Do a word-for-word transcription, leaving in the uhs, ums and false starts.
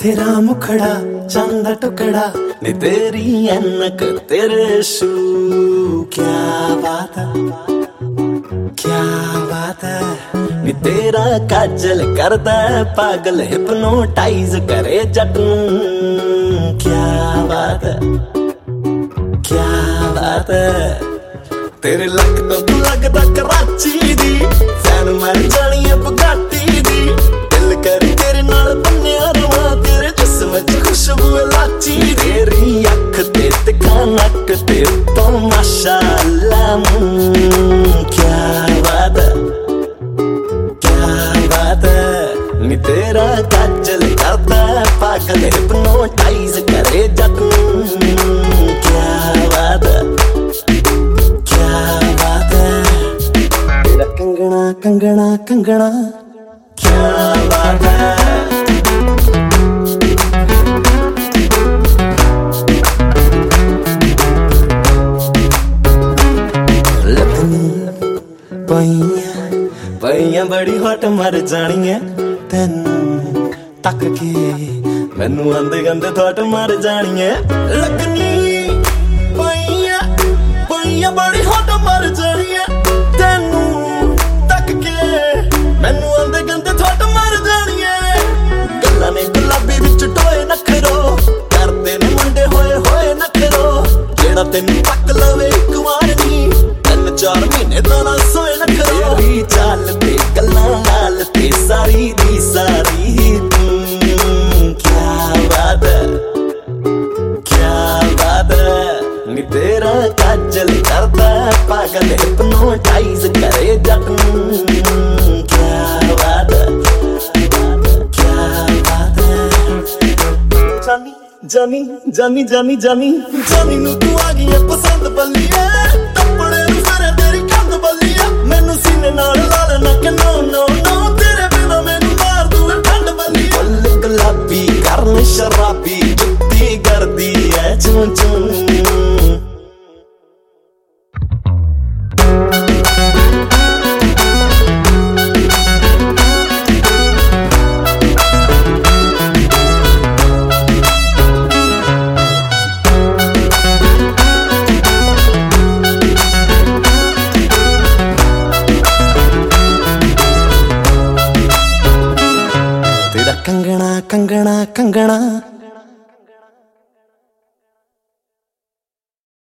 तेरा मुखड़ा चंदा टुकड़ा नी तेरी ऐनक तेरे शू क्या बात है क्या बात है नी तेरा काजल करदा पागल हिप्नोटाइज करे जट नूं क्या बात है क्या बात है तेरे लग तो तू लगदा कराची दी फैन मर जानी है बुगाटी दी दिल कर तेरे नाल बन्निया रवां तेरे जिस्म च खुशबू लाची तेरी अख ते तिखा नक ते तो माशाअल्लाह क्या बात है क्या बात है नी तेरा काजल करदा पागल हिप्नोटाइज करे जट नूं क्या बात है कंगना कंगना कंगना क्या बात है लगनी पईया पईया बड़ी हट मर जानी है तेनू तक के मैनू आंदे गंदे थोट मर जानी है लगनी पईया पईया बड़ी हट मर जानी है तेनू मैनू आंदे गंदे थोट मर जानिए गल्लां ने गुलाबी विच टोए नखरो करदे ने मुंडे होए होए नखरो जेड़ा तैनू पक लवे इक वार नी तीन चार महीने दा ना सोए नखरो तेरी चाल ते गल्लां लाल ते सारी दी सारी तू क्या बात है क्या बात है नी तेरा काजल करदा पागल हिप्नोटाइज करे जट नूं जानी जानी जानी जानी जानी नू तू आ गई है पसंद बल्लिया टप्पड़े नू फिरे तेरी कंध बल्लिया मैनू सीने नाल ला लेना कि नो नो नो तेरे बिना मैनू मार दूं ठंड बल्लिया बल गुलाबी करन शराबी जुत्ती करदी है चूं चूं कंगना कंगना कंगना